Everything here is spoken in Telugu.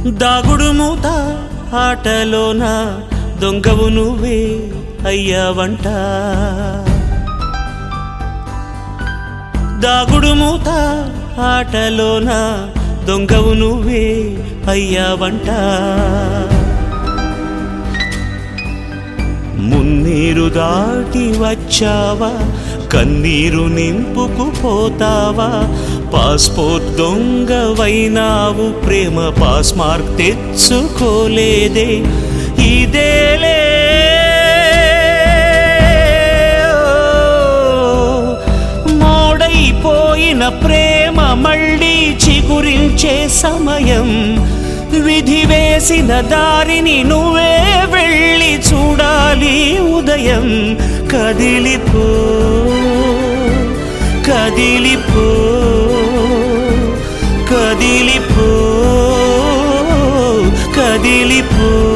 దాగుడు మూత ఆటలోన దొంగవు నువ్వే అయ్యావంట. దాగుడు మూత ఆటలోన దొంగవు నువ్వే అయ్యావంట. మున్నీరు దాటి వచ్చావా, కన్నీరు నింపుకుపోతావా, పాస్పోర్ట్ దొంగవైనావు, ప్రేమ పాస్ మార్క్ తెచ్చుకోలేదే ఇదేలే. మోడైపోయిన ప్రేమ మళ్ళీ చిగురించే సమయం, విధి వేసిన దారిని నువ్వే వెళ్ళి చూడాలి ఉదయం. కదిలిపో కదిలిపో కదిలిపో కదిలిపో.